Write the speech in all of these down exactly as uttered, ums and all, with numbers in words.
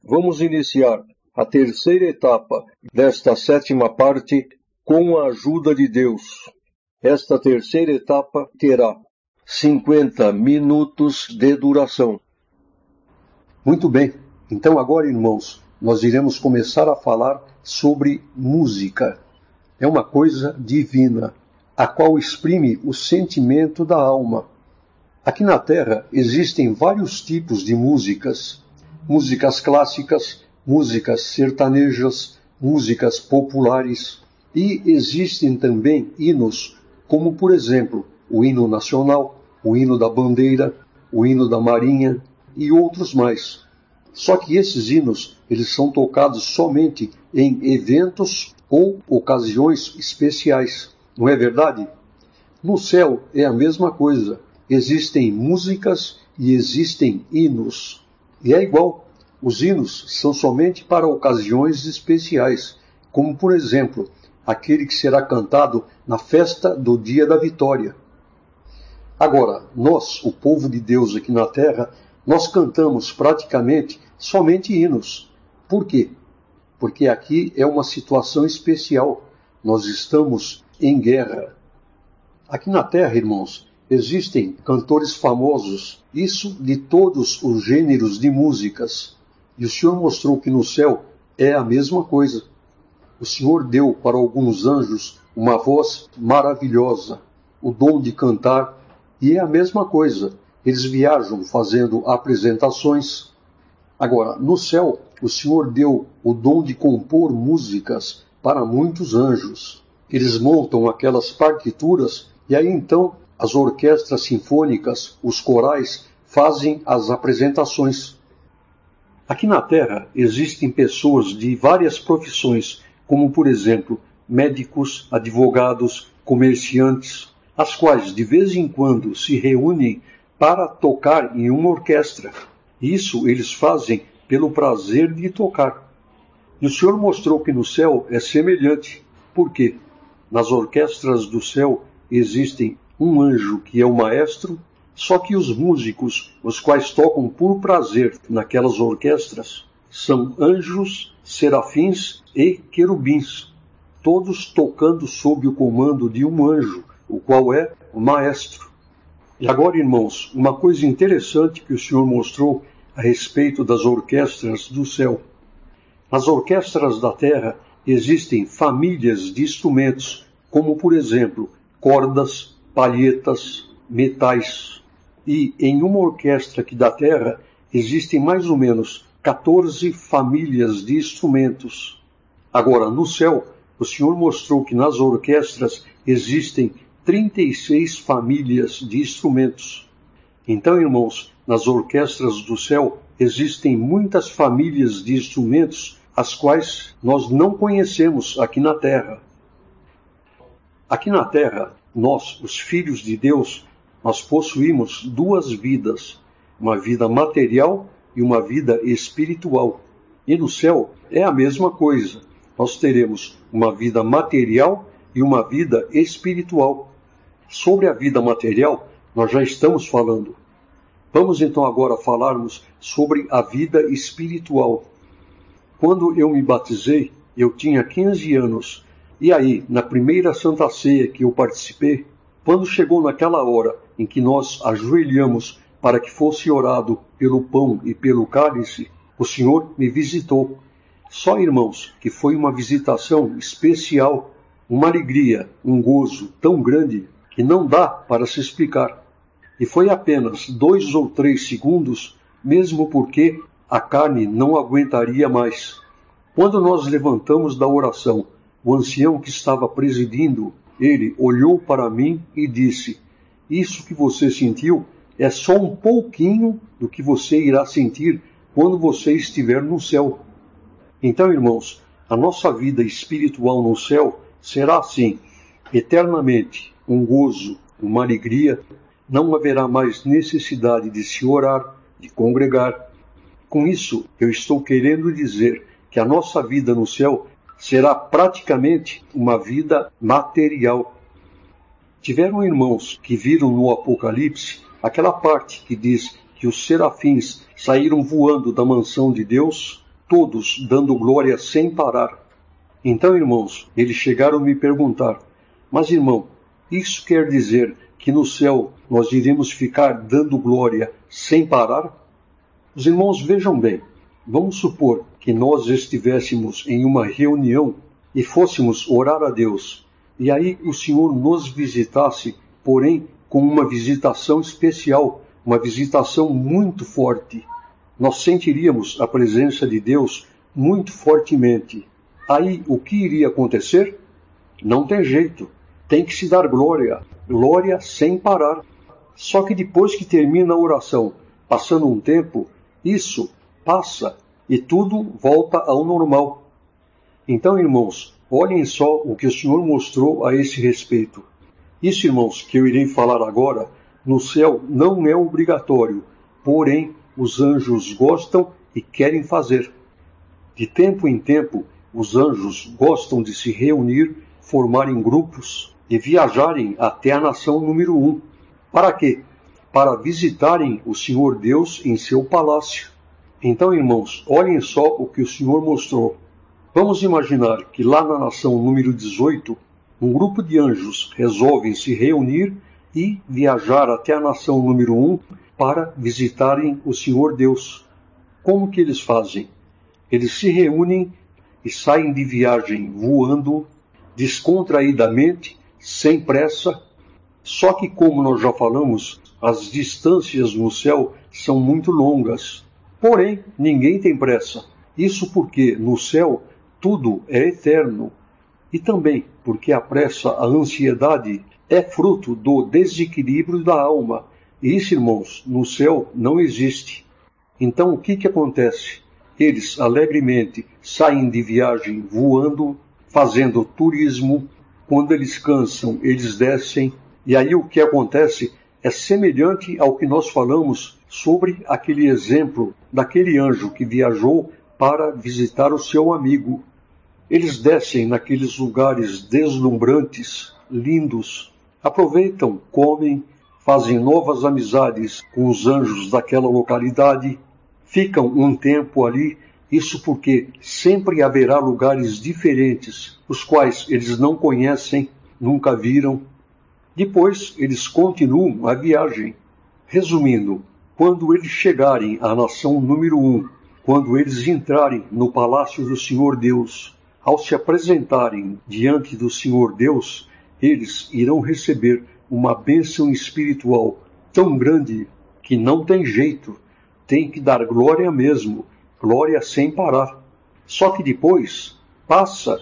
Vamos iniciar a terceira etapa desta sétima parte com a ajuda de Deus. Esta terceira etapa terá cinquenta minutos de duração. Muito bem, então agora, irmãos, nós iremos começar a falar sobre música. É uma coisa divina, a qual exprime o sentimento da alma. Aqui na Terra existem vários tipos de músicas. Músicas clássicas, músicas sertanejas, músicas populares. E existem também hinos, como por exemplo, o hino nacional, o hino da bandeira, o hino da marinha e outros mais. Só que esses hinos, eles são tocados somente em eventos ou ocasiões especiais. Não é verdade? No céu é a mesma coisa. Existem músicas e existem hinos. E é igual. Os hinos são somente para ocasiões especiais, como por exemplo, aquele que será cantado na festa do dia da vitória. Agora, nós, o povo de Deus aqui na terra, nós cantamos praticamente somente hinos. Por quê? Porque aqui é uma situação especial. Nós estamos em guerra. Aqui na terra, irmãos, existem cantores famosos, isso de todos os gêneros de músicas. E o Senhor mostrou que no céu é a mesma coisa. O Senhor deu para alguns anjos uma voz maravilhosa, o dom de cantar, e é a mesma coisa. Eles viajam fazendo apresentações. Agora, no céu, o Senhor deu o dom de compor músicas para muitos anjos. Eles montam aquelas partituras e aí então as orquestras sinfônicas, os corais, fazem as apresentações. Aqui na Terra existem pessoas de várias profissões, como por exemplo, médicos, advogados, comerciantes, as quais de vez em quando se reúnem para tocar em uma orquestra. Isso eles fazem pelo prazer de tocar. E o Senhor mostrou que no céu é semelhante. Por quê? Nas orquestras do céu existem um anjo que é o maestro, só que os músicos, os quais tocam por prazer naquelas orquestras, são anjos, serafins e querubins, todos tocando sob o comando de um anjo, o qual é o maestro. E agora, irmãos, uma coisa interessante que o Senhor mostrou a respeito das orquestras do céu. Nas orquestras da terra existem famílias de instrumentos, como por exemplo, cordas, palhetas, metais. E em uma orquestra aqui da terra existem mais ou menos quatorze famílias de instrumentos. Agora, no céu, o Senhor mostrou que nas orquestras existem trinta e seis famílias de instrumentos. Então, irmãos, nas orquestras do céu existem muitas famílias de instrumentos, as quais nós não conhecemos aqui na terra. Aqui na terra, nós, os filhos de Deus, nós possuímos duas vidas, uma vida material e uma vida espiritual. E no céu é a mesma coisa. Nós teremos uma vida material e uma vida espiritual. Sobre a vida material, nós já estamos falando. Vamos então agora falarmos sobre a vida espiritual. Quando eu me batizei, eu tinha quinze anos. E aí, na primeira Santa Ceia que eu participei, quando chegou naquela hora em que nós ajoelhamos para que fosse orado pelo pão e pelo cálice, o Senhor me visitou. Só, irmãos, que foi uma visitação especial, uma alegria, um gozo tão grande que não dá para se explicar. E foi apenas dois ou três segundos, mesmo porque a carne não aguentaria mais. Quando nós levantamos da oração, o ancião que estava presidindo, ele olhou para mim e disse: isso que você sentiu é só um pouquinho do que você irá sentir quando você estiver no céu. Então, irmãos, a nossa vida espiritual no céu será assim, eternamente, um gozo, uma alegria. Não haverá mais necessidade de se orar, de congregar. Com isso, eu estou querendo dizer que a nossa vida no céu será praticamente uma vida material. Tiveram irmãos que viram no Apocalipse aquela parte que diz que os serafins saíram voando da mansão de Deus. todos dando glória sem parar. Então, irmãos, eles chegaram a me perguntar, mas irmão, isso quer dizer que no céu nós iremos ficar dando glória sem parar? Os irmãos vejam bem, vamos supor que nós estivéssemos em uma reunião e fôssemos orar a Deus, e aí o Senhor nos visitasse, porém com uma visitação especial, uma visitação muito forte. Nós sentiríamos a presença de Deus muito fortemente. Aí o que iria acontecer? Não tem jeito, tem que se dar glória, glória sem parar. Só que depois que termina a oração, passando um tempo, isso passa e tudo volta ao normal. Então, irmãos, olhem só o que o Senhor mostrou a esse respeito. Isso, irmãos, que eu irei falar agora, no céu não é obrigatório, porém os anjos gostam e querem fazer. De tempo em tempo, os anjos gostam de se reunir, formarem grupos e viajarem até a nação número um. Para quê? Para visitarem o Senhor Deus em seu palácio. Então, irmãos, olhem só o que o Senhor mostrou. Vamos imaginar que lá na nação número dezoito, um grupo de anjos resolvem se reunir e viajar até a nação número um para visitarem o Senhor Deus. Como que eles fazem? Eles se reúnem e saem de viagem voando, descontraídamente, sem pressa. Só que, como nós já falamos, as distâncias no céu são muito longas. Porém, ninguém tem pressa. Isso porque no céu tudo é eterno. E também porque a pressa, a ansiedade, é fruto do desequilíbrio da alma. E isso, irmãos, no céu não existe. Então, o que que acontece? Eles alegremente saem de viagem voando, fazendo turismo. Quando eles cansam, eles descem. E aí o que acontece é semelhante ao que nós falamos sobre aquele exemplo daquele anjo que viajou para visitar o seu amigo. Eles descem naqueles lugares deslumbrantes, lindos, aproveitam, comem, fazem novas amizades com os anjos daquela localidade, ficam um tempo ali, isso porque sempre haverá lugares diferentes, os quais eles não conhecem, nunca viram. Depois eles continuam a viagem. Resumindo, quando eles chegarem à nação número um, quando eles entrarem no palácio do Senhor Deus, ao se apresentarem diante do Senhor Deus, eles irão receber uma bênção espiritual tão grande que não tem jeito, tem que dar glória mesmo, glória sem parar. Só que depois passa.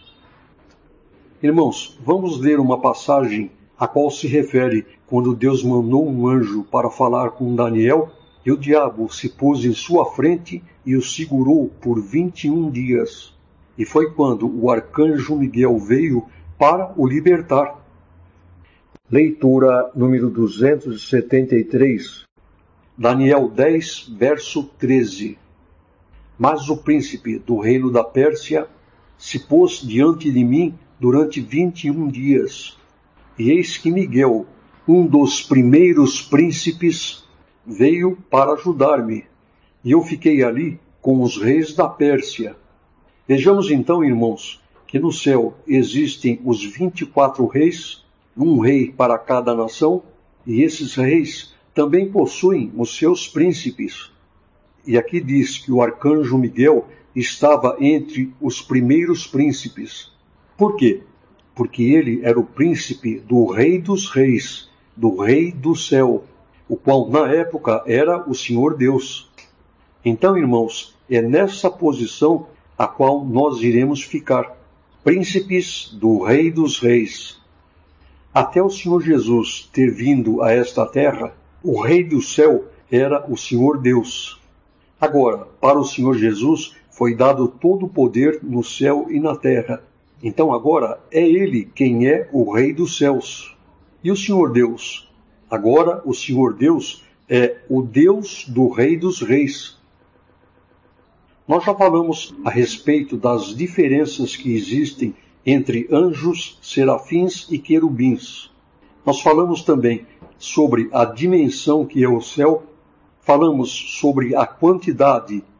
Irmãos, vamos ler uma passagem a qual se refere quando Deus mandou um anjo para falar com Daniel, e o diabo se pôs em sua frente e o segurou por vinte e um dias. E foi quando o arcanjo Miguel veio para o libertar. Leitura número duzentos e setenta e três. Daniel dez, verso treze. Mas o príncipe do reino da Pérsia se pôs diante de mim durante vinte e um dias. E eis que Miguel, um dos primeiros príncipes, veio para ajudar-me. E eu fiquei ali com os reis da Pérsia. Vejamos então, irmãos, que no céu existem os vinte e quatro reis, um rei para cada nação, e esses reis também possuem os seus príncipes. E aqui diz que o arcanjo Miguel estava entre os primeiros príncipes. Por quê? Porque ele era o príncipe do rei dos reis, do rei do céu, o qual na época era o Senhor Deus. Então, irmãos, é nessa posição a qual nós iremos ficar, príncipes do Rei dos Reis. Até o Senhor Jesus ter vindo a esta terra, o Rei do céu era o Senhor Deus. Agora, para o Senhor Jesus foi dado todo o poder no céu e na terra. Então agora é Ele quem é o Rei dos céus. E o Senhor Deus? Agora o Senhor Deus é o Deus do Rei dos Reis. Nós já falamos a respeito das diferenças que existem entre anjos, serafins e querubins. Nós falamos também sobre a dimensão que é o céu, falamos sobre a quantidade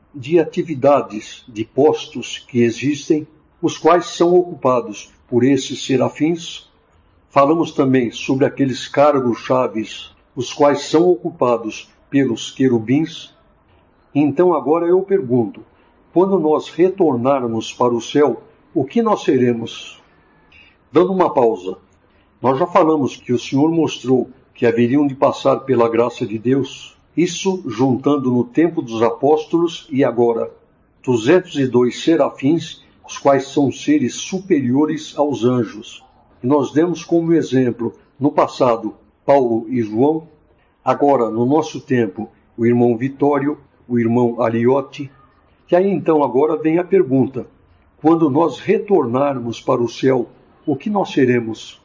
de atividades, de postos que existem, os quais são ocupados por esses serafins. Falamos também sobre aqueles cargos chaves, os quais são ocupados pelos querubins. Então agora eu pergunto, quando nós retornarmos para o céu, o que nós seremos? Dando uma pausa, nós já falamos que o Senhor mostrou que haveriam de passar pela graça de Deus, isso juntando no tempo dos apóstolos e agora duzentos e dois serafins, os quais são seres superiores aos anjos. E nós demos como exemplo, no passado, Paulo e João, agora, no nosso tempo, o irmão Vitório, o irmão Aliote. E aí então agora vem a pergunta, quando nós retornarmos para o céu, o que nós seremos?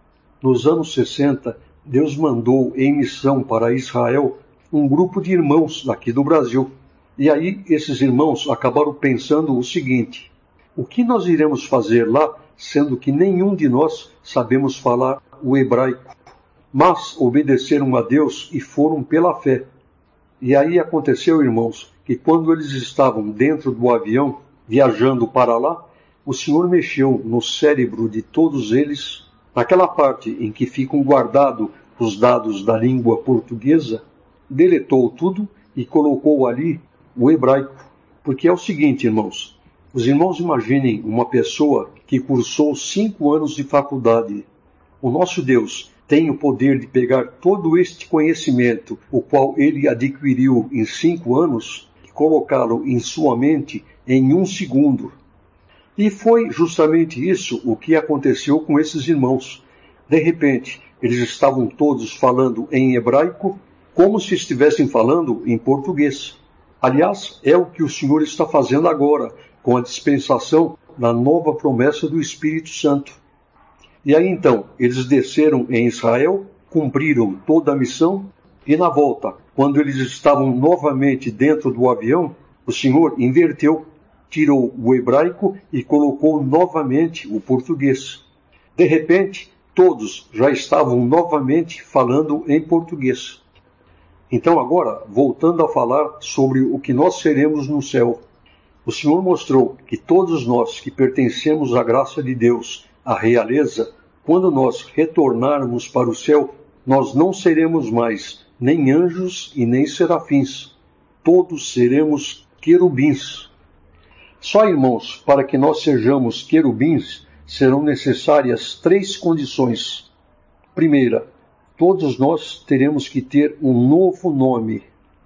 Nos anos sessenta, Deus mandou em missão para Israel um grupo de irmãos daqui do Brasil. E aí esses irmãos acabaram pensando o seguinte, o que nós iremos fazer lá, sendo que nenhum de nós sabemos falar o hebraico? Mas obedeceram a Deus e foram pela fé. E aí aconteceu, irmãos, que quando eles estavam dentro do avião, viajando para lá, o Senhor mexeu no cérebro de todos eles, naquela parte em que ficam guardados os dados da língua portuguesa, deletou tudo e colocou ali o hebraico. Porque é o seguinte, irmãos, os irmãos imaginem uma pessoa que cursou cinco anos de faculdade. O nosso Deus tem o poder de pegar todo este conhecimento, o qual ele adquiriu em cinco anos, e colocá-lo em sua mente em um segundo. E foi justamente isso o que aconteceu com esses irmãos. De repente, eles estavam todos falando em hebraico, como se estivessem falando em português. Aliás, é o que o Senhor está fazendo agora, com a dispensação da nova promessa do Espírito Santo. E aí então, eles desceram em Israel, cumpriram toda a missão, e na volta, quando eles estavam novamente dentro do avião, o Senhor inverteu, tirou o hebraico e colocou novamente o português. De repente, todos já estavam novamente falando em português. Então agora, voltando a falar sobre o que nós seremos no céu, o Senhor mostrou que todos nós que pertencemos à graça de Deus, à realeza, quando nós retornarmos para o céu, nós não seremos mais nem anjos e nem serafins. Todos seremos querubins. Só, irmãos, para que nós sejamos querubins, serão necessárias três condições. Primeira, todos nós teremos que ter um novo nome.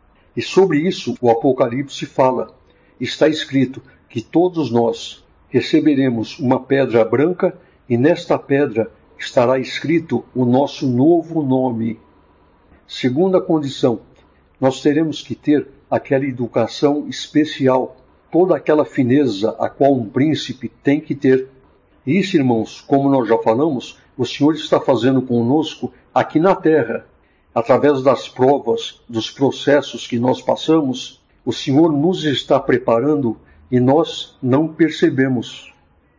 E sobre isso o Apocalipse fala. Está escrito que todos nós receberemos uma pedra branca e nesta pedra estará escrito o nosso novo nome. Segunda condição, nós teremos que ter aquela educação especial, toda aquela fineza a qual um príncipe tem que ter. E isso, irmãos, como nós já falamos, o Senhor está fazendo conosco aqui na terra. Através das provas, dos processos que nós passamos, o Senhor nos está preparando e nós não percebemos.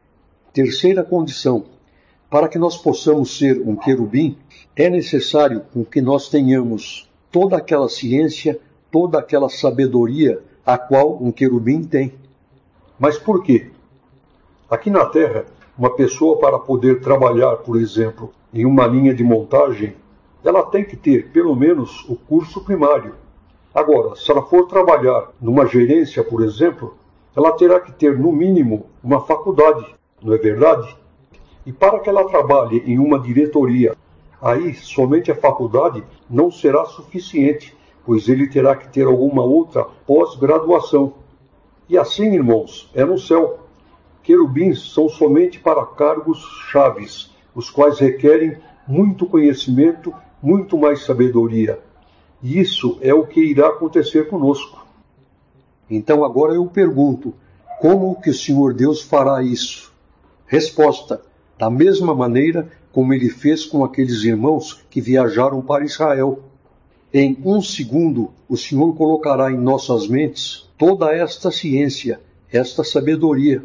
Terceira condição, para que nós possamos ser um querubim, é necessário que nós tenhamos toda aquela ciência, toda aquela sabedoria a qual um querubim tem. Mas por quê? Aqui na Terra, uma pessoa para poder trabalhar, por exemplo, em uma linha de montagem, ela tem que ter pelo menos o curso primário. Agora, se ela for trabalhar numa gerência, por exemplo, ela terá que ter no mínimo uma faculdade, não é verdade? E para que ela trabalhe em uma diretoria, aí somente a faculdade não será suficiente, pois ele terá que ter alguma outra pós-graduação. E assim, irmãos, é no céu. Querubins são somente para cargos chaves, os quais requerem muito conhecimento, muito mais sabedoria. E isso é o que irá acontecer conosco. Então agora eu pergunto, como que o Senhor Deus fará isso? Resposta, da mesma maneira como ele fez com aqueles irmãos que viajaram para Israel. Em um segundo, o Senhor colocará em nossas mentes toda esta ciência, esta sabedoria.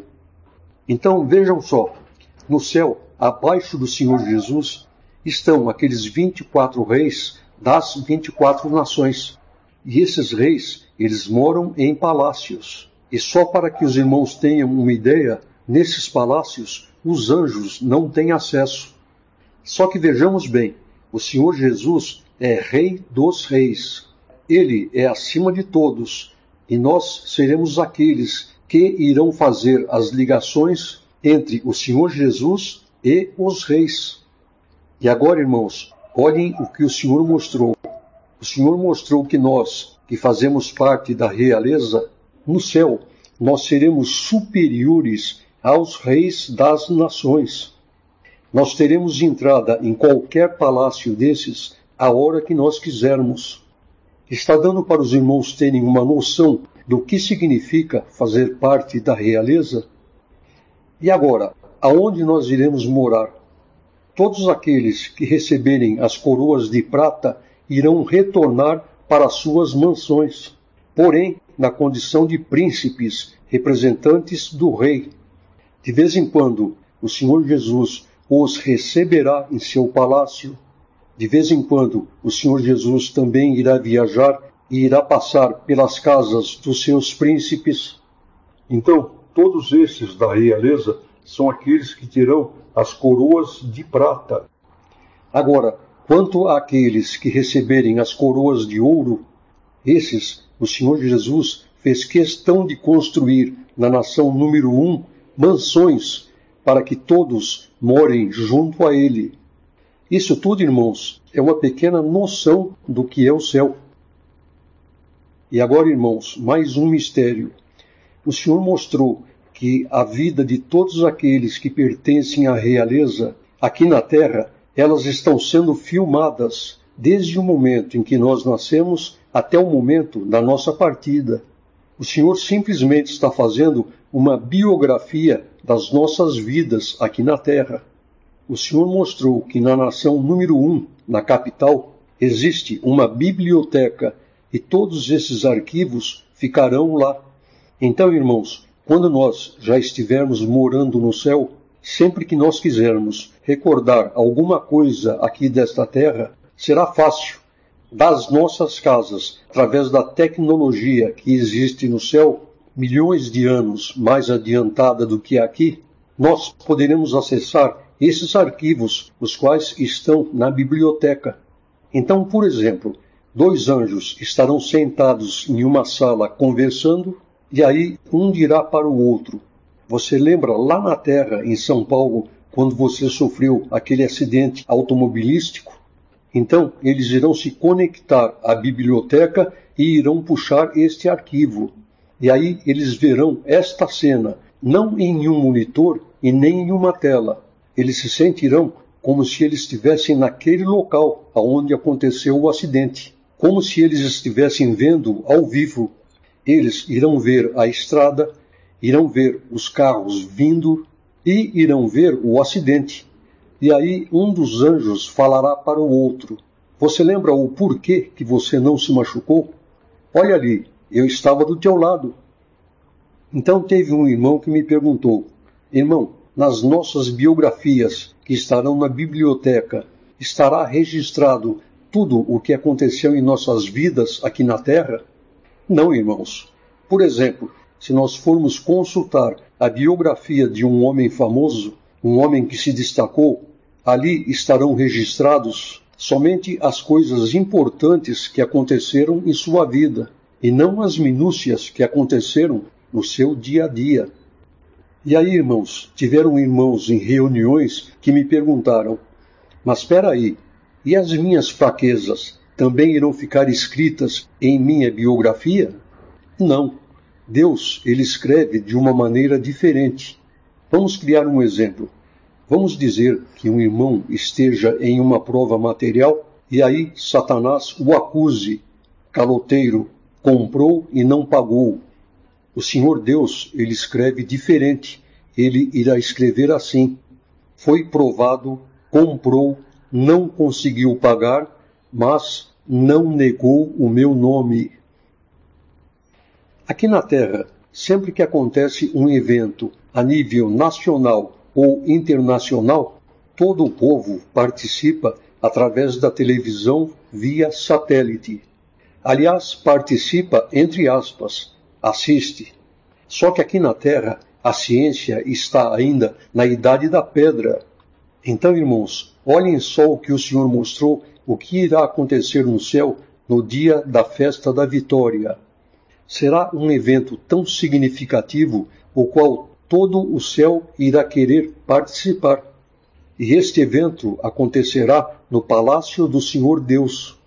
Então vejam só, no céu, abaixo do Senhor Jesus, estão aqueles vinte e quatro reis das vinte e quatro nações. E esses reis, eles moram em palácios. E só para que os irmãos tenham uma ideia, nesses palácios, os anjos não têm acesso. Só que vejamos bem, o Senhor Jesus é Rei dos Reis. Ele é acima de todos, e nós seremos aqueles que irão fazer as ligações entre o Senhor Jesus e os reis. E agora, irmãos, olhem o que o Senhor mostrou. O Senhor mostrou que nós, que fazemos parte da realeza, no céu, nós seremos superiores aos reis das nações. Nós teremos entrada em qualquer palácio desses a hora que nós quisermos. Está dando para os irmãos terem uma noção do que significa fazer parte da realeza? E agora, aonde nós iremos morar? Todos aqueles que receberem as coroas de prata irão retornar para suas mansões, porém, na condição de príncipes, representantes do rei. De vez em quando, o Senhor Jesus os receberá em seu palácio. De vez em quando, o Senhor Jesus também irá viajar e irá passar pelas casas dos seus príncipes. Então, todos esses da realeza são aqueles que terão as coroas de prata. Agora, quanto àqueles que receberem as coroas de ouro, esses, o Senhor Jesus fez questão de construir na nação número um mansões para que todos morem junto a ele. Isso tudo, irmãos, é uma pequena noção do que é o céu. E agora, irmãos, mais um mistério. O Senhor mostrou que a vida de todos aqueles que pertencem à realeza, aqui na terra, elas estão sendo filmadas desde o momento em que nós nascemos até o momento da nossa partida. O Senhor simplesmente está fazendo uma biografia das nossas vidas aqui na terra. O Senhor mostrou que na nação número um, na capital, existe uma biblioteca e todos esses arquivos ficarão lá. Então, irmãos, quando nós já estivermos morando no céu, sempre que nós quisermos recordar alguma coisa aqui desta terra, será fácil. Das nossas casas, através da tecnologia que existe no céu, milhões de anos mais adiantada do que aqui, nós poderemos acessar esses arquivos, os quais estão na biblioteca. Então, por exemplo, dois anjos estarão sentados em uma sala conversando, e aí um dirá para o outro: você lembra lá na terra, em São Paulo, quando você sofreu aquele acidente automobilístico? Então, eles irão se conectar à biblioteca e irão puxar este arquivo. E aí eles verão esta cena, não em nenhum monitor e nem em uma tela. Eles se sentirão como se eles estivessem naquele local onde aconteceu o acidente, como se eles estivessem vendo ao vivo. Eles irão ver a estrada, irão ver os carros vindo e irão ver o acidente. E aí um dos anjos falará para o outro: você lembra o porquê que você não se machucou? Olha ali, eu estava do teu lado. Então teve um irmão que me perguntou: irmão, nas nossas biografias que estarão na biblioteca, estará registrado tudo o que aconteceu em nossas vidas aqui na Terra? Não, irmãos. Por exemplo, se nós formos consultar a biografia de um homem famoso, um homem que se destacou, ali estarão registrados somente as coisas importantes que aconteceram em sua vida, e não as minúcias que aconteceram no seu dia a dia. E aí, irmãos, tiveram irmãos em reuniões que me perguntaram: mas espera aí, e as minhas fraquezas também irão ficar escritas em minha biografia? Não. Deus, ele escreve de uma maneira diferente. Vamos criar um exemplo. Vamos dizer que um irmão esteja em uma prova material e aí Satanás o acuse: caloteiro, comprou e não pagou. O Senhor Deus, ele escreve diferente. Ele irá escrever assim: foi provado, comprou, não conseguiu pagar, mas não negou o meu nome. Aqui na Terra, sempre que acontece um evento a nível nacional ou internacional, todo o povo participa através da televisão via satélite. Aliás, participa, entre aspas, assiste. Só que aqui na Terra, a ciência está ainda na idade da pedra. Então, irmãos, olhem só o que o Senhor mostrou, o que irá acontecer no céu no dia da festa da vitória. Será um evento tão significativo, o qual todo o céu irá querer participar. E este evento acontecerá no palácio do Senhor Deus.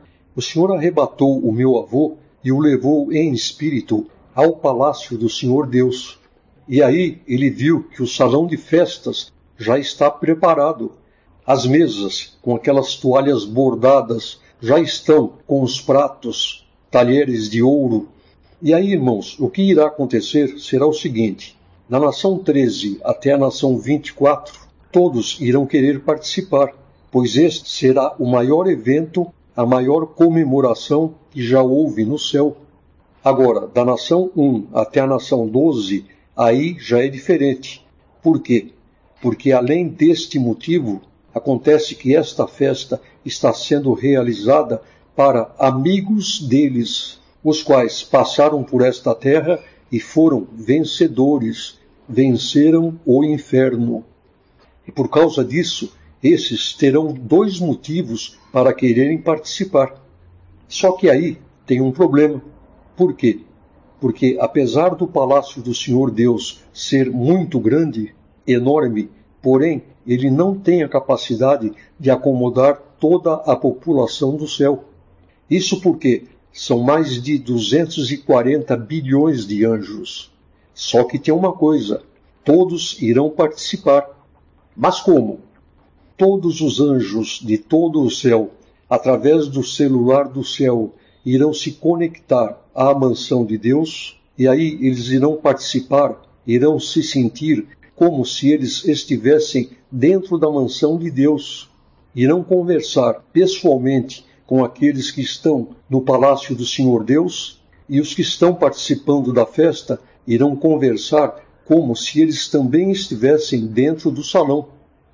O Senhor arrebatou o meu avô e o levou em espírito ao palácio do Senhor Deus. E aí ele viu que o salão de festas já está preparado. As mesas, com aquelas toalhas bordadas, já estão com os pratos, talheres de ouro. E aí, irmãos, o que irá acontecer será o seguinte: na nação treze até a nação vinte e quatro, todos irão querer participar, pois este será o maior evento, a maior comemoração que já houve no céu. Agora, da nação um até a nação doze, aí já é diferente. Por quê? Porque além deste motivo, acontece que esta festa está sendo realizada para amigos deles, os quais passaram por esta terra e foram vencedores, venceram o inferno. E por causa disso, esses terão dois motivos para quererem participar. Só que aí tem um problema. Por quê? Porque apesar do palácio do Senhor Deus ser muito grande, enorme, porém ele não tem a capacidade de acomodar toda a população do céu. Isso porque são mais de duzentos e quarenta bilhões de anjos. Só que tem uma coisa: todos irão participar. Mas como? Todos os anjos de todo o céu, através do celular do céu, irão se conectar à mansão de Deus, e aí eles irão participar, irão se sentir como se eles estivessem dentro da mansão de Deus. Irão conversar pessoalmente com aqueles que estão no palácio do Senhor Deus, e os que estão participando da festa irão conversar como se eles também estivessem dentro do salão.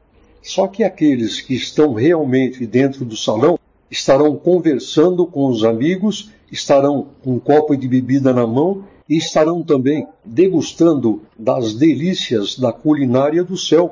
Só que aqueles que estão realmente dentro do salão estarão conversando com os amigos, estarão com um copo de bebida na mão e estarão também degustando das delícias da culinária do céu.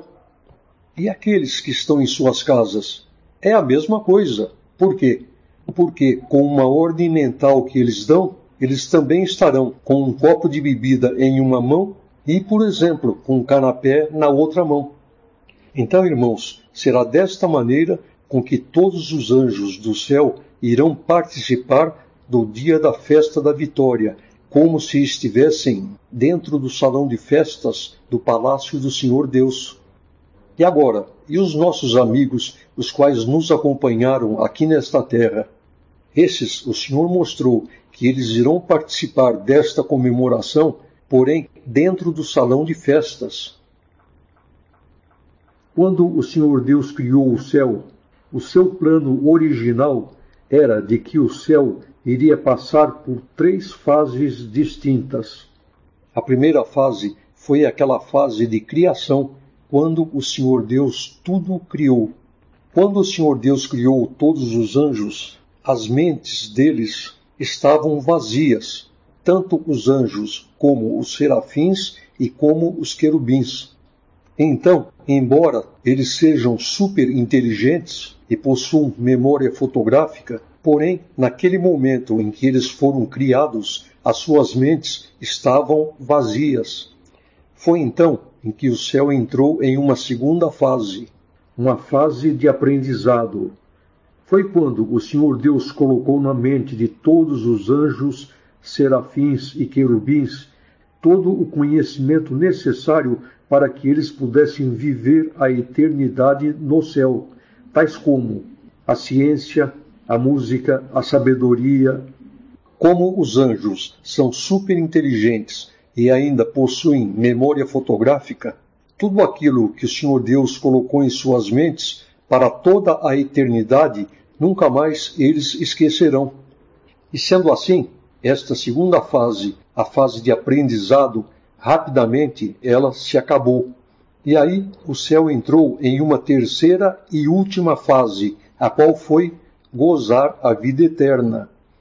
E aqueles que estão em suas casas? É a mesma coisa. Por quê? Porque com uma ordem mental que eles dão, eles também estarão com um copo de bebida em uma mão e, por exemplo, com um canapé na outra mão. Então, irmãos, será desta maneira com que todos os anjos do céu irão participar do dia da festa da vitória, como se estivessem dentro do salão de festas do palácio do Senhor Deus. E agora, e os nossos amigos, os quais nos acompanharam aqui nesta terra? Esses, o Senhor mostrou que eles irão participar desta comemoração, porém dentro do salão de festas. Quando o Senhor Deus criou o céu, o seu plano original era de que o céu iria passar por três fases distintas. A primeira fase foi aquela fase de criação, quando o Senhor Deus tudo criou. Quando o Senhor Deus criou todos os anjos, as mentes deles estavam vazias, tanto os anjos como os serafins e como os querubins. Então, embora eles sejam super inteligentes e possuam memória fotográfica, porém, naquele momento em que eles foram criados, as suas mentes estavam vazias. Foi então em que o céu entrou em uma segunda fase, uma fase de aprendizado. Foi quando o Senhor Deus colocou na mente de todos os anjos, serafins e querubins todo o conhecimento necessário para que eles pudessem viver a eternidade no céu, tais como a ciência, a música, a sabedoria. Como os anjos são super inteligentes e ainda possuem memória fotográfica, tudo aquilo que o Senhor Deus colocou em suas mentes para toda a eternidade, nunca mais eles esquecerão. E sendo assim, esta segunda fase, a fase de aprendizado, rapidamente ela se acabou. E aí o céu entrou em uma terceira e última fase, a qual foi gozar a vida eterna.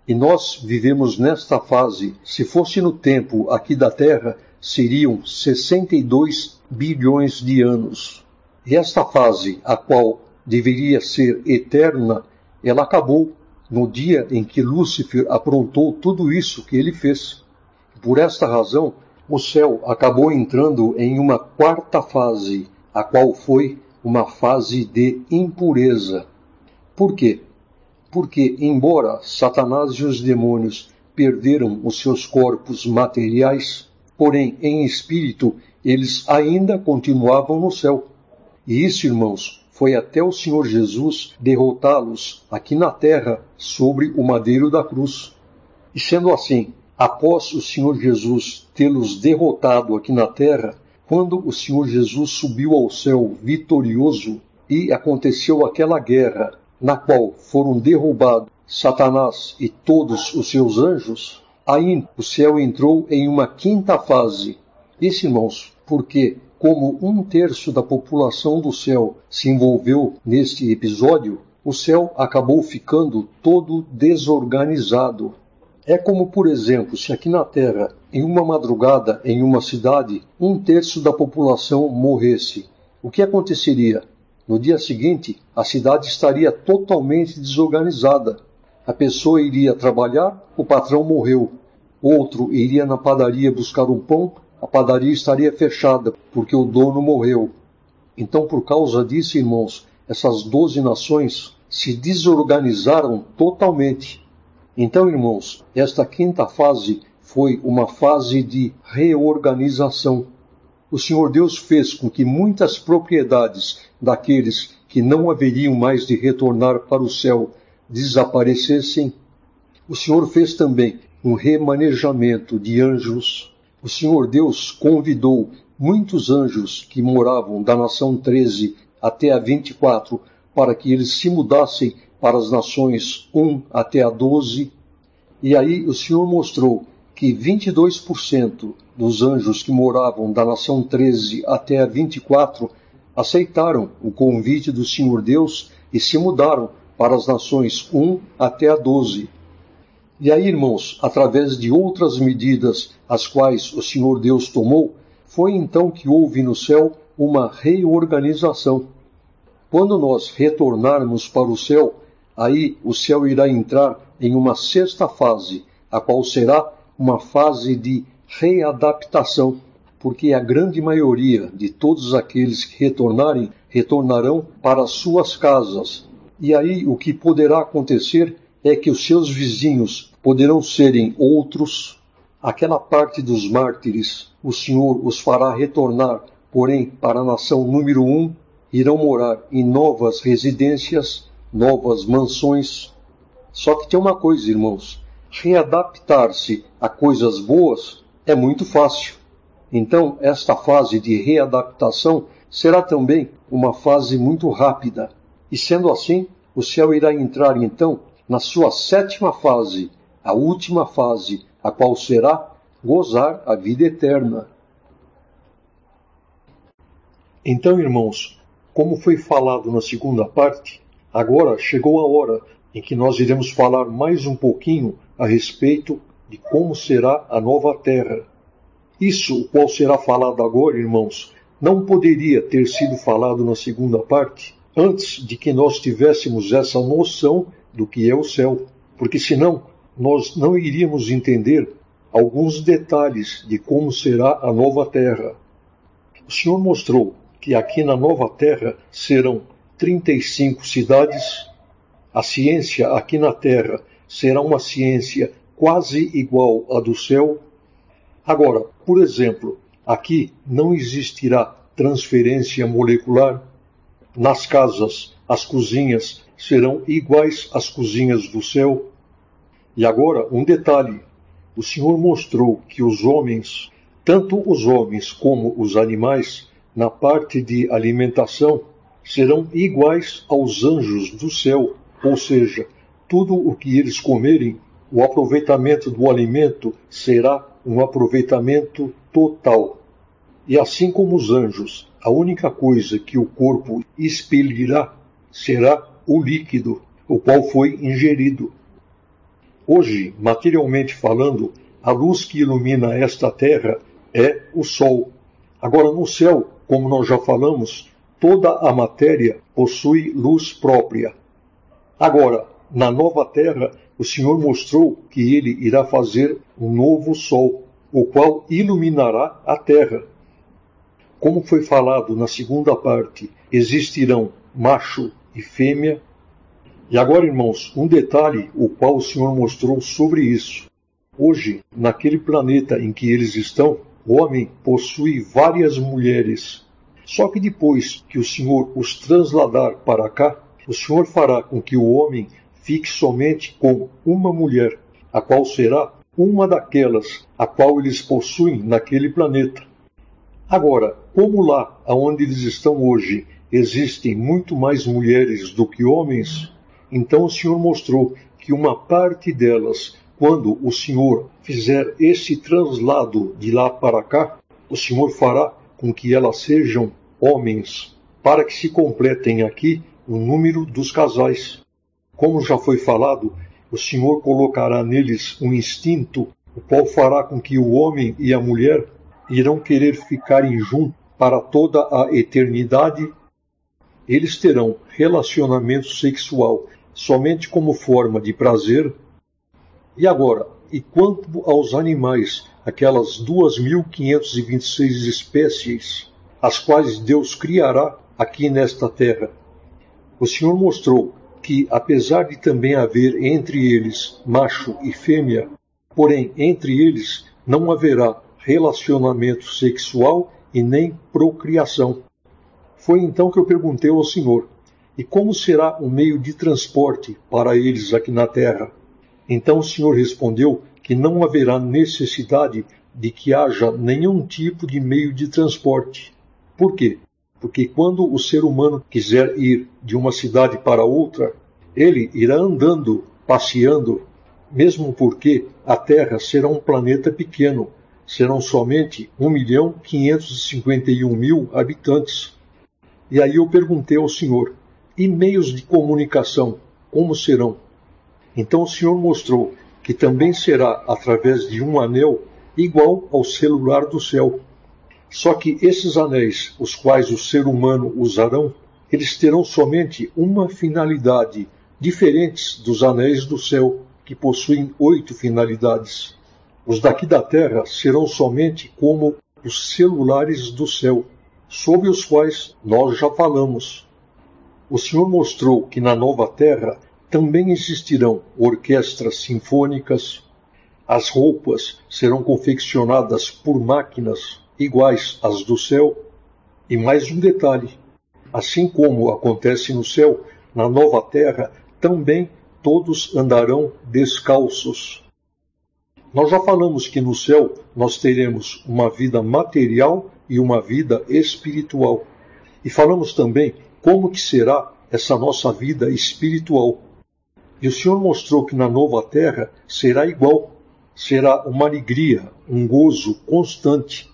E nós vivemos nesta fase. Se fosse no tempo aqui da Terra, seriam sessenta e dois bilhões de anos. E esta fase, a qual deveria ser eterna, ela acabou no dia em que Lúcifer aprontou tudo isso que ele fez. Por esta razão, o céu acabou entrando em uma quarta fase, a qual foi uma fase de impureza. Por quê? Porque, embora Satanás e os demônios perderam os seus corpos materiais, porém, em espírito, eles ainda continuavam no céu. E isso, irmãos, foi até o Senhor Jesus derrotá-los aqui na terra sobre o madeiro da cruz. E sendo assim, após o Senhor Jesus tê-los derrotado aqui na terra, quando o Senhor Jesus subiu ao céu vitorioso e aconteceu aquela guerra na qual foram derrubados Satanás e todos os seus anjos, aí o céu entrou em uma quinta fase. Isso, irmãos, porque como um terço da população do céu se envolveu neste episódio, o céu acabou ficando todo desorganizado. É como, por exemplo, se aqui na Terra, em uma madrugada, em uma cidade, um terço da população morresse. O que aconteceria? No dia seguinte, a cidade estaria totalmente desorganizada. A pessoa iria trabalhar, o patrão morreu. Outro iria na padaria buscar um pão, a padaria estaria fechada, porque o dono morreu. Então, por causa disso, irmãos, essas doze nações se desorganizaram totalmente. Então, irmãos, esta quinta fase foi uma fase de reorganização. O Senhor Deus fez com que muitas propriedades daqueles que não haveriam mais de retornar para o céu desaparecessem. O Senhor fez também um remanejamento de anjos. O Senhor Deus convidou muitos anjos que moravam da nação treze até a vinte e quatro para que eles se mudassem para as nações um até a doze. E aí o Senhor mostrou que vinte e dois por cento dos anjos que moravam da nação treze até a vinte e quatro aceitaram o convite do Senhor Deus e se mudaram para as nações um até a doze. E aí, irmãos, através de outras medidas as quais o Senhor Deus tomou, foi então que houve no céu uma reorganização. Quando nós retornarmos para o céu, aí o céu irá entrar em uma sexta fase, a qual será uma fase de readaptação, porque a grande maioria de todos aqueles que retornarem, retornarão para as suas casas. E aí o que poderá acontecer é que os seus vizinhos poderão serem outros. Aquela parte dos mártires, o Senhor os fará retornar, porém, para a nação número um, irão morar em novas residências, novas mansões. Só que tem uma coisa, irmãos, readaptar-se a coisas boas é muito fácil. Então, esta fase de readaptação será também uma fase muito rápida. E sendo assim, o céu irá entrar então na sua sétima fase, a última fase, a qual será gozar a vida eterna. Então, irmãos, como foi falado na segunda parte, agora chegou a hora em que nós iremos falar mais um pouquinho a respeito de como será a nova terra. Isso, o qual será falado agora, irmãos, não poderia ter sido falado na segunda parte antes de que nós tivéssemos essa noção do que é o céu, porque senão nós não iríamos entender alguns detalhes de como será a nova terra. O Senhor mostrou que aqui na nova terra serão trinta e cinco cidades. A ciência aqui na terra será uma ciência quase igual à do céu. Agora, por exemplo, aqui não existirá transferência molecular. Nas casas, as cozinhas serão iguais às cozinhas do céu. E agora, um detalhe. O Senhor mostrou que os homens, tanto os homens como os animais, na parte de alimentação, serão iguais aos anjos do céu. Ou seja, tudo o que eles comerem, o aproveitamento do alimento será um aproveitamento total. E assim como os anjos, a única coisa que o corpo expelirá será o líquido, o qual foi ingerido. Hoje, materialmente falando, a luz que ilumina esta terra é o Sol. Agora, no céu, como nós já falamos, toda a matéria possui luz própria. Agora, na nova terra, o Senhor mostrou que ele irá fazer um novo sol, o qual iluminará a terra. Como foi falado na segunda parte, existirão macho e fêmea. E agora, irmãos, um detalhe o qual o Senhor mostrou sobre isso. Hoje, naquele planeta em que eles estão, o homem possui várias mulheres. Só que depois que o Senhor os transladar para cá, o Senhor fará com que o homem fique somente com uma mulher, a qual será uma daquelas a qual eles possuem naquele planeta. Agora, como lá onde eles estão hoje existem muito mais mulheres do que homens, então o Senhor mostrou que uma parte delas, quando o Senhor fizer esse translado de lá para cá, o Senhor fará com que elas sejam homens, para que se completem aqui o número dos casais. Como já foi falado, o Senhor colocará neles um instinto, o qual fará com que o homem e a mulher irão querer ficarem juntos para toda a eternidade. Eles terão relacionamento sexual somente como forma de prazer. E agora, e quanto aos animais, aquelas duas mil quinhentas e vinte e seis espécies, as quais Deus criará aqui nesta terra? O Senhor mostrou que, apesar de também haver entre eles macho e fêmea, porém entre eles não haverá relacionamento sexual e nem procriação. Foi então que eu perguntei ao Senhor, e como será o meio de transporte para eles aqui na terra? Então o Senhor respondeu que não haverá necessidade de que haja nenhum tipo de meio de transporte. Por quê? Porque quando o ser humano quiser ir de uma cidade para outra, ele irá andando, passeando, mesmo porque a Terra será um planeta pequeno, serão somente um milhão quinhentos e cinquenta e um mil habitantes. E aí eu perguntei ao Senhor, e meios de comunicação, como serão? Então o Senhor mostrou que também será através de um anel igual ao celular do céu. Só que esses anéis, os quais o ser humano usarão, eles terão somente uma finalidade, diferentes dos anéis do céu, que possuem oito finalidades. Os daqui da terra serão somente como os celulares do céu, sobre os quais nós já falamos. O Senhor mostrou que na nova terra também existirão orquestras sinfônicas, as roupas serão confeccionadas por máquinas iguais às do céu. E mais um detalhe, assim como acontece no céu, na nova terra também todos andarão descalços. Nós já falamos que no céu nós teremos uma vida material e uma vida espiritual. E falamos também como que será essa nossa vida espiritual. E o Senhor mostrou que na nova terra será igual, será uma alegria, um gozo constante.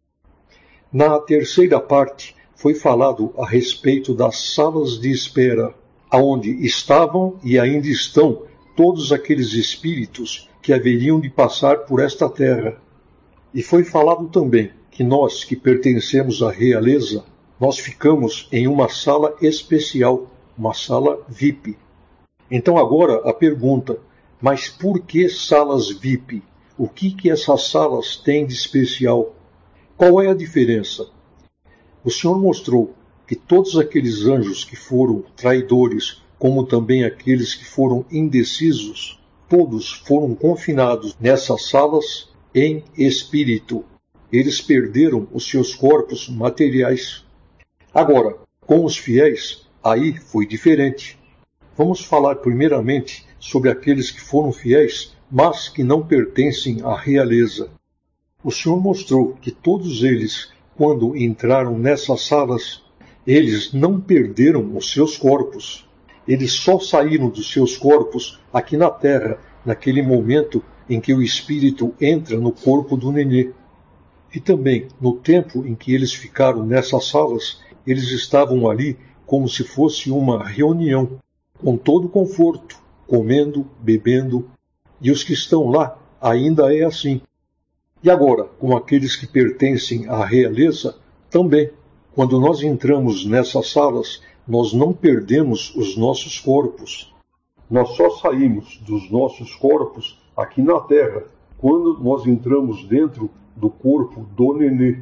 Na terceira parte foi falado a respeito das salas de espera, aonde estavam e ainda estão todos aqueles espíritos que haveriam de passar por esta terra. E foi falado também que nós que pertencemos à realeza, nós ficamos em uma sala especial, uma sala V I P. Então agora a pergunta, mas por que salas V I P? O que que essas salas têm de especial? Qual é a diferença? O Senhor mostrou que todos aqueles anjos que foram traidores, como também aqueles que foram indecisos, todos foram confinados nessas salas em espírito. Eles perderam os seus corpos materiais. Agora, com os fiéis, aí foi diferente. Vamos falar primeiramente sobre aqueles que foram fiéis, mas que não pertencem à realeza. O Senhor mostrou que todos eles, quando entraram nessas salas, eles não perderam os seus corpos. Eles só saíram dos seus corpos aqui na terra, naquele momento em que o espírito entra no corpo do nenê. E também, no tempo em que eles ficaram nessas salas, eles estavam ali como se fosse uma reunião, com todo conforto, comendo, bebendo. e os que estão lá ainda é assim. E agora, com aqueles que pertencem à realeza, também. Quando nós entramos nessas salas, nós não perdemos os nossos corpos. Nós só saímos dos nossos corpos aqui na Terra, quando nós entramos dentro do corpo do nenê.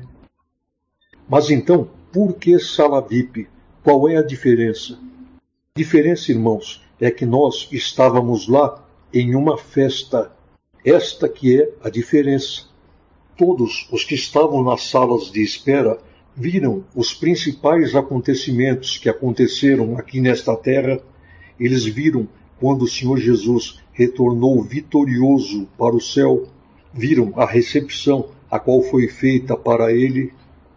Mas então, por que sala V I P? Qual é a diferença? A diferença, irmãos, é que nós estávamos lá em uma festa. Esta que é a diferença. Todos os que estavam nas salas de espera viram os principais acontecimentos que aconteceram aqui nesta terra. Eles viram quando o Senhor Jesus retornou vitorioso para o céu. Viram a recepção a qual foi feita para ele.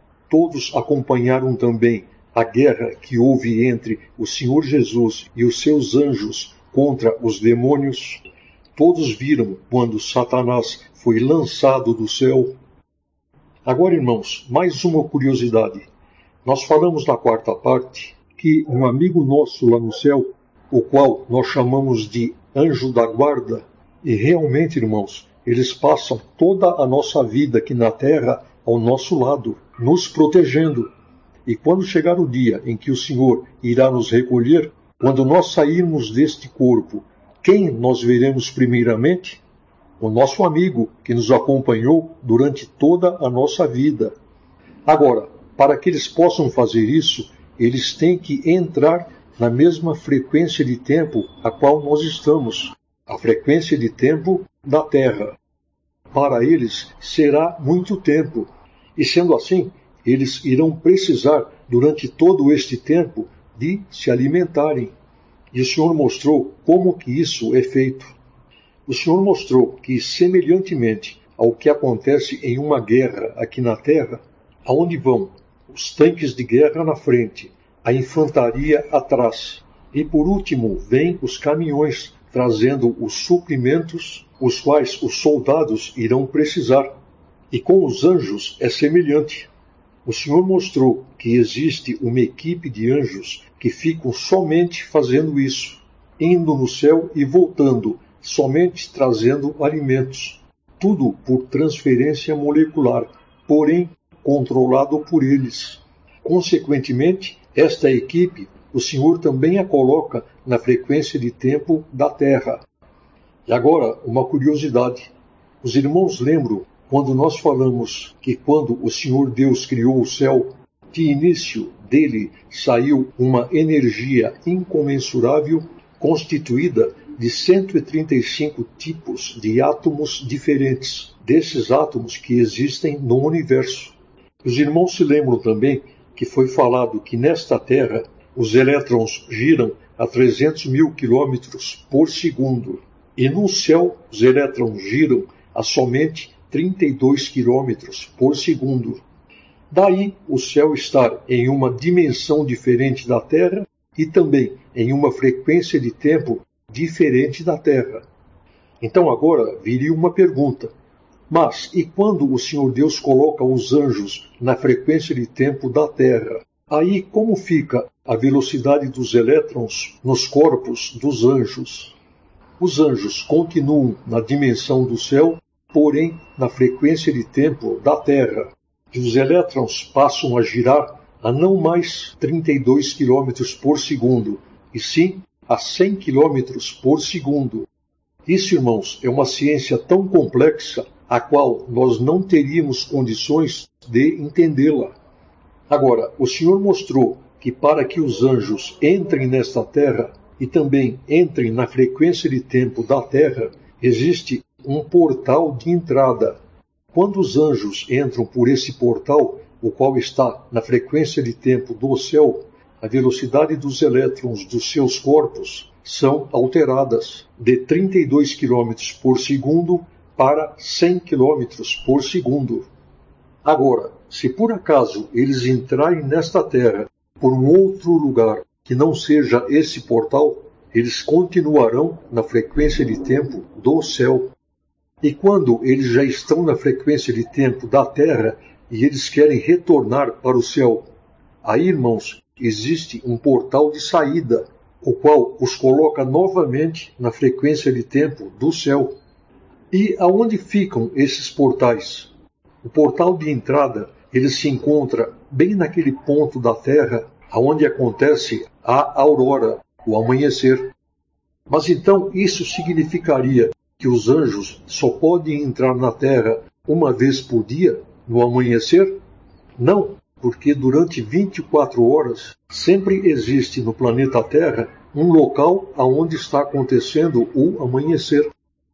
Todos acompanharam também a guerra que houve entre o Senhor Jesus e os seus anjos contra os demônios. Todos viram quando Satanás foi lançado do céu. Agora, irmãos, mais uma curiosidade. Nós falamos na quarta parte que um amigo nosso lá no céu, o qual nós chamamos de anjo da guarda, e realmente, irmãos, eles passam toda a nossa vida aqui na terra ao nosso lado, nos protegendo. E quando chegar o dia em que o Senhor irá nos recolher, quando nós sairmos deste corpo, quem nós veremos primeiramente? O nosso amigo que nos acompanhou durante toda a nossa vida. Agora, para que eles possam fazer isso, eles têm que entrar na mesma frequência de tempo a qual nós estamos, a frequência de tempo da Terra. Para eles será muito tempo, e sendo assim, eles irão precisar, durante todo este tempo, de se alimentarem. E o Senhor mostrou como que isso é feito. O Senhor mostrou que, semelhantemente ao que acontece em uma guerra aqui na Terra, aonde vão os tanques de guerra na frente, a infantaria atrás, e por último vêm os caminhões trazendo os suprimentos, os quais os soldados irão precisar. E com os anjos é semelhante. O Senhor mostrou que existe uma equipe de anjos que ficam somente fazendo isso, indo no céu e voltando, somente trazendo alimentos. Tudo por transferência molecular, porém controlado por eles. Consequentemente, esta equipe, o Senhor também a coloca na frequência de tempo da Terra. E agora, uma curiosidade. Os irmãos lembram quando nós falamos que quando o Senhor Deus criou o céu, de início dele saiu uma energia incomensurável constituída de cento e trinta e cinco tipos de átomos diferentes, desses átomos que existem no universo. Os irmãos se lembram também que foi falado que nesta Terra os elétrons giram a trezentos mil quilômetros por segundo, e no céu os elétrons giram a somente trinta e dois quilômetros por segundo. Daí o céu estar em uma dimensão diferente da Terra e também em uma frequência de tempo diferente da Terra. Então agora viria uma pergunta. Mas e quando o Senhor Deus coloca os anjos na frequência de tempo da Terra? Aí como fica a velocidade dos elétrons nos corpos dos anjos? Os anjos continuam na dimensão do céu, porém na frequência de tempo da Terra. E os elétrons passam a girar a não mais trinta e dois quilômetros por segundo, e sim a cem quilômetros por segundo. Isso, irmãos, é uma ciência tão complexa a qual nós não teríamos condições de entendê-la. Agora, o Senhor mostrou que para que os anjos entrem nesta terra e também entrem na frequência de tempo da terra, existe um portal de entrada. Quando os anjos entram por esse portal, o qual está na frequência de tempo do céu, a velocidade dos elétrons dos seus corpos são alteradas de trinta e dois quilômetros por segundo para cem quilômetros por segundo. Agora, se por acaso eles entrarem nesta terra por um outro lugar que não seja esse portal, eles continuarão na frequência de tempo do céu. E quando eles já estão na frequência de tempo da terra e eles querem retornar para o céu, aí, irmãos, existe um portal de saída, o qual os coloca novamente na frequência de tempo do céu. E aonde ficam esses portais? O portal de entrada, ele se encontra bem naquele ponto da Terra onde acontece a aurora, o amanhecer. Mas então isso significaria que os anjos só podem entrar na Terra uma vez por dia, no amanhecer? Não, porque durante vinte e quatro horas sempre existe no planeta Terra um local aonde está acontecendo o amanhecer.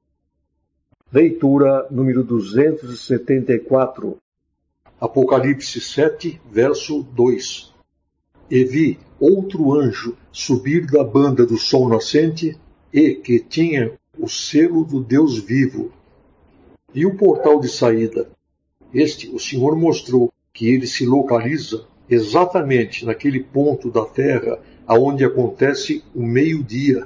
Leitura número duzentos e setenta e quatro. Apocalipse sete, verso dois. E vi outro anjo subir da banda do sol nascente, e que tinha o selo do Deus vivo. E o portal de saída? Este o Senhor mostrou que ele se localiza exatamente naquele ponto da Terra aonde acontece o meio-dia.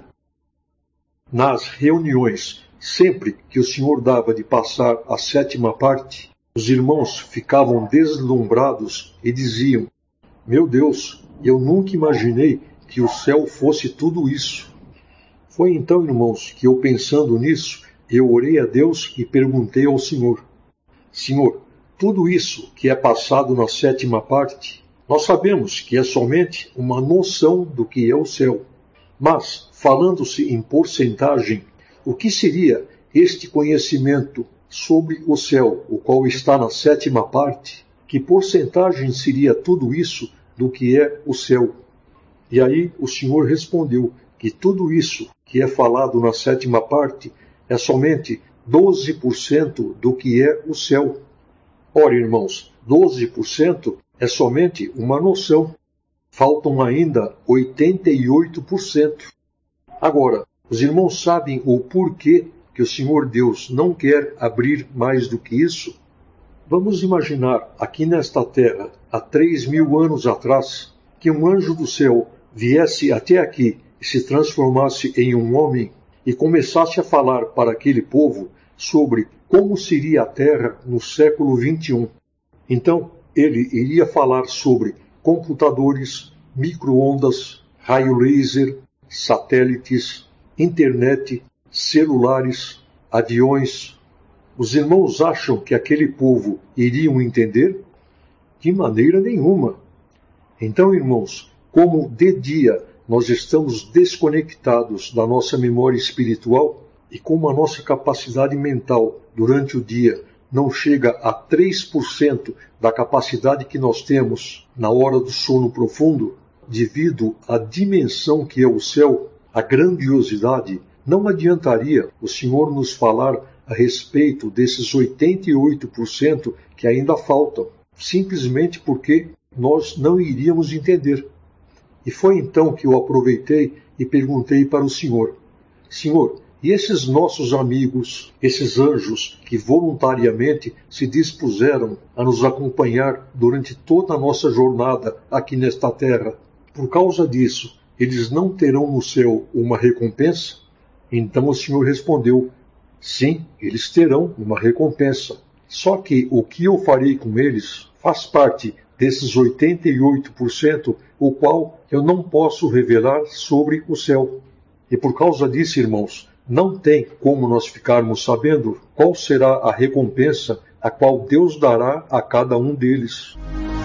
Nas reuniões, sempre que o Senhor dava de passar a sétima parte, os irmãos ficavam deslumbrados e diziam: meu Deus, eu nunca imaginei que o céu fosse tudo isso. Foi então, irmãos, que eu pensando nisso, eu orei a Deus e perguntei ao Senhor: Senhor, tudo isso que é passado na sétima parte, nós sabemos que é somente uma noção do que é o céu. Mas, falando-se em porcentagem, o que seria este conhecimento sobre o céu, o qual está na sétima parte? Que porcentagem seria tudo isso do que é o céu? E aí o Senhor respondeu que tudo isso que é falado na sétima parte é somente doze por cento do que é o céu. Ora, irmãos, doze por cento é somente uma noção. Faltam ainda oitenta e oito por cento. Agora, os irmãos sabem o porquê que o Senhor Deus não quer abrir mais do que isso? Vamos imaginar aqui nesta terra, há três mil anos atrás, que um anjo do céu viesse até aqui e se transformasse em um homem e começasse a falar para aquele povo sobre como seria a terra no século vinte e um. Então, ele iria falar sobre computadores, micro-ondas, raio laser, satélites, internet, celulares, aviões. Os irmãos acham que aquele povo iriam entender? De maneira nenhuma. Então, irmãos, como de dia nós estamos desconectados da nossa memória espiritual e como a nossa capacidade mental durante o dia não chega a três por cento da capacidade que nós temos na hora do sono profundo, devido à dimensão que é o céu, a grandiosidade, não adiantaria o Senhor nos falar a respeito desses oitenta e oito por cento que ainda faltam, simplesmente porque nós não iríamos entender. E foi então que eu aproveitei e perguntei para o Senhor: Senhor, e esses nossos amigos, esses anjos que voluntariamente se dispuseram a nos acompanhar durante toda a nossa jornada aqui nesta terra, por causa disso, eles não terão no céu uma recompensa? Então o Senhor respondeu: sim, eles terão uma recompensa. Só que o que eu farei com eles faz parte desses oitenta e oito por cento, o qual eu não posso revelar sobre o céu. E por causa disso, irmãos, não tem como nós ficarmos sabendo qual será a recompensa a qual Deus dará a cada um deles.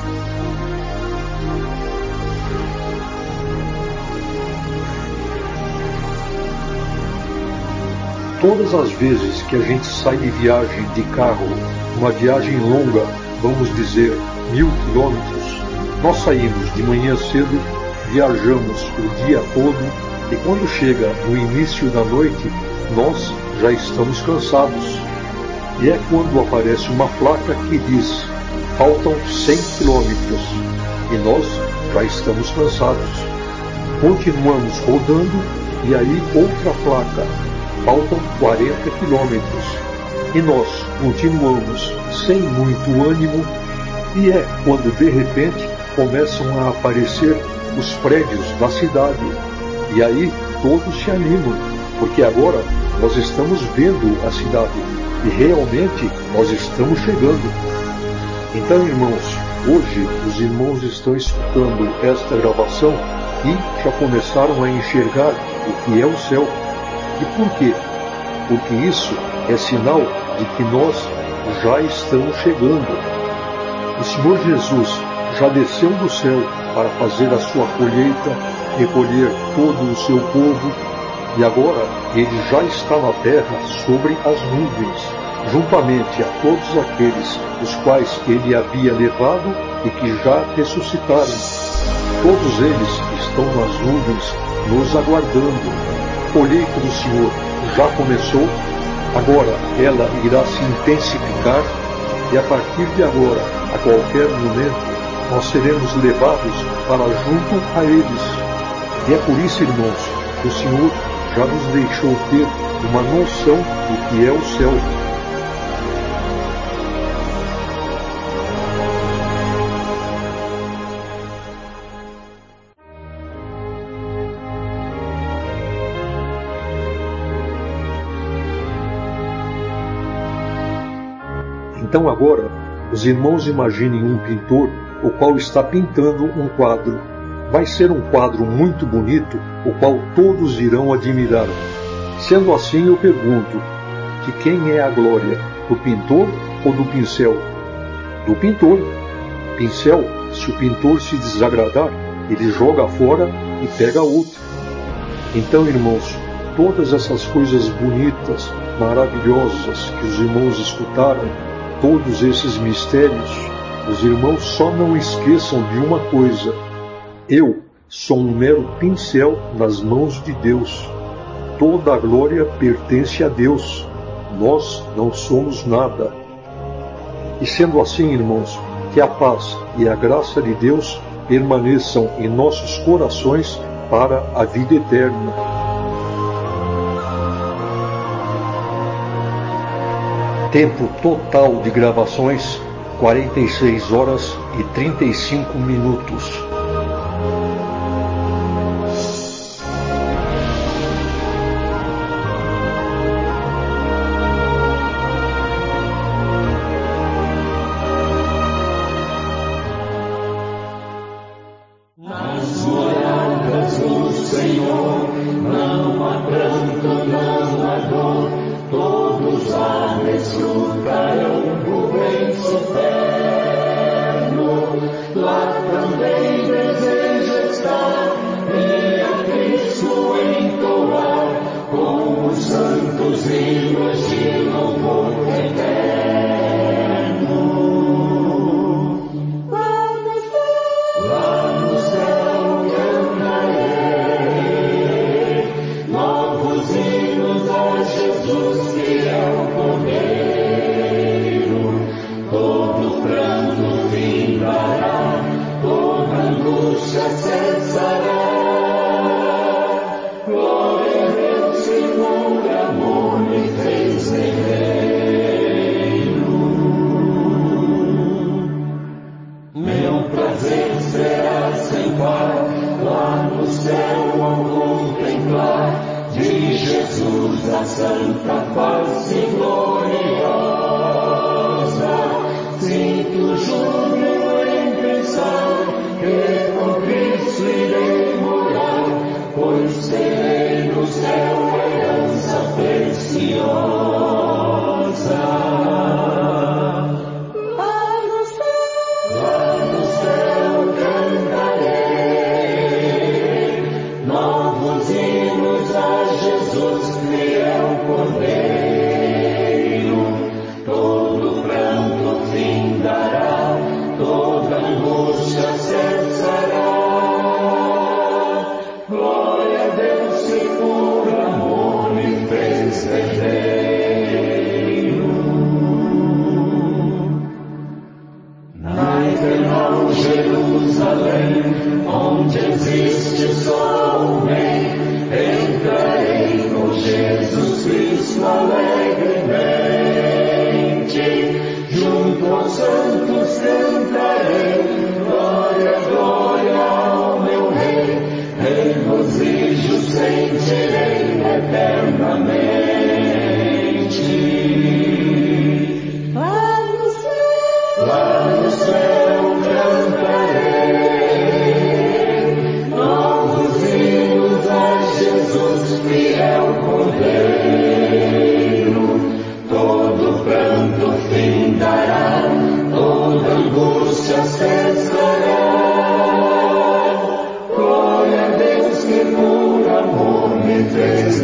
Todas as vezes que a gente sai de viagem de carro, uma viagem longa, vamos dizer, mil quilômetros, nós saímos de manhã cedo, viajamos o dia todo e quando chega no início da noite, nós já estamos cansados. E é quando aparece uma placa que diz: faltam cem quilômetros e nós já estamos cansados. Continuamos rodando e aí outra placa: faltam quarenta quilômetros. E nós continuamos sem muito ânimo, e é quando de repente começam a aparecer os prédios da cidade. E aí todos se animam, porque agora nós estamos vendo a cidade e realmente nós estamos chegando. Então, irmãos, hoje os irmãos estão escutando esta gravação e já começaram a enxergar o que é o céu. E por quê? Porque isso é sinal de que nós já estamos chegando. O Senhor Jesus já desceu do céu para fazer a sua colheita, recolher todo o seu povo, e agora ele já está na terra sobre as nuvens, juntamente a todos aqueles os quais ele havia levado e que já ressuscitaram. Todos eles estão nas nuvens nos aguardando. A colheita do Senhor já começou, agora ela irá se intensificar e a partir de agora, a qualquer momento, nós seremos levados para junto a eles. E é por isso, irmãos, que o Senhor já nos deixou ter uma noção do que é o céu. Então agora, os irmãos imaginem um pintor o qual está pintando um quadro. Vai ser um quadro muito bonito, o qual todos irão admirar. Sendo assim, eu pergunto, de quem é a glória? Do pintor ou do pincel? Do pintor. Pincel, se o pintor se desagradar, ele joga fora e pega outro. Então, irmãos, todas essas coisas bonitas, maravilhosas que os irmãos escutaram, todos esses mistérios, os irmãos só não esqueçam de uma coisa: eu sou um mero pincel nas mãos de Deus. Toda a glória pertence a Deus. Nós não somos nada. E sendo assim, irmãos, que a paz e a graça de Deus permaneçam em nossos corações para a vida eterna. Tempo total de gravações, quarenta e seis horas e trinta e cinco minutos. Nas moradas do Senhor não há pranto, não há dor, todos lá desfrutarão do bem-sucedido. Lá também deseja estar e a Cristo entoar com os santos hinos de louvor eterno. A santa face gloriosa, sinto júbilo em pensar que com Cristo irei morar, pois terei no céu herança preciosa. Onde existe só um bem, entrarei com Jesus Cristo alegremente, junto aos santos cantarei, glória, glória ao meu Rei, regozijo sentirei eternamente. Lá no céu, lá no céu cantarei novos hinos a sempre